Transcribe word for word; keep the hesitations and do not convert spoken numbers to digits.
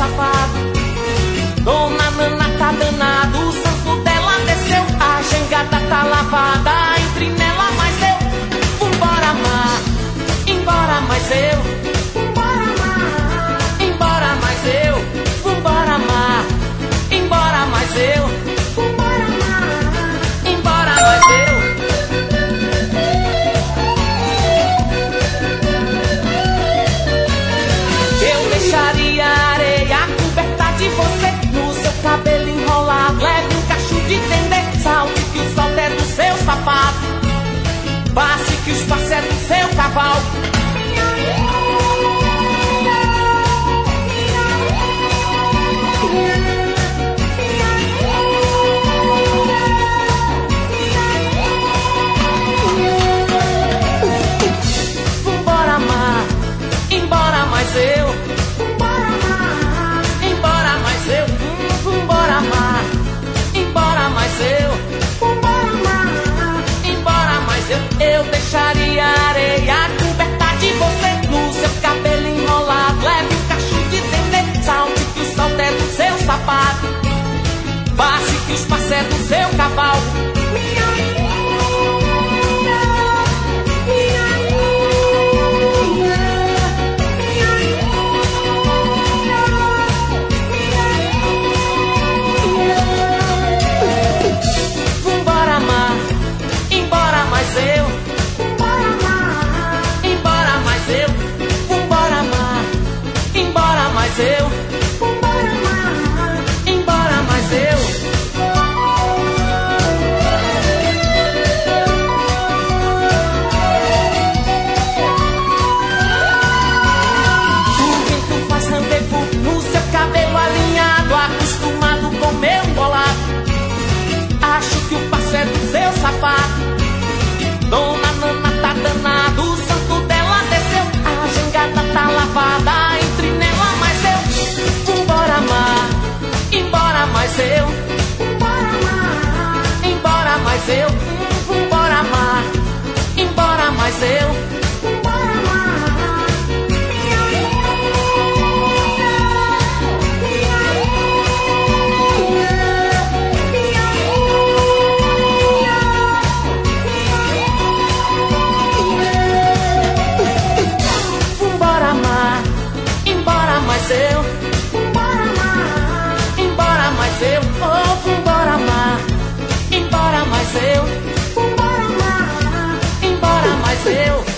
safado. Dona Nana tá danado, o santo dela desceu. A jangada tá lavada, entre nela mais eu. Vambora, mar, embora mais eu. Vambora, mar, embora mais eu. Vambora, mar, embora mais eu. Vambora, mar, embora mais eu. Eu deixaria a areia coberta de você, no seu cabelo enrolado, leve um cacho de dendê. Salte que o salto é do seu sapato, passe que o espaço é do seu cavalo. Vambora, mar, embora mais eu. Vambora, mar, embora mais eu. Vambora, mar, embora mais eu. Vambora, mar, embora mais eu. Eu deixaria a areia coberta de você, no seu cabelo enrolado, leve um cacho de dendê. Salte que o salto é do seu sapato, passe que o espaço é do seu cavalo. Vambora, mar, embora mais eu. Vambora, mar, embora mais eu. Vambora, mar, embora mais eu. Vambora, mar, embora mais eu. O vento faz rendezvous no seu cabelo alinhado, acostumado com meu embolado. Acho que o passo é do seu sapato. Dona Nana tá danado, o santo dela desceu. A jangada tá lavada, entre nela mais eu. Vambora, mar, embora mais eu. Vambora, mar, embora mais eu. Vambora, mar, embora mais eu. Vambora, mar, vambora, mar, embora mais eu. Vambora, mar, embora mais eu. Oh, vambora, mar, embora mais eu. Vambora, mar, embora mais eu.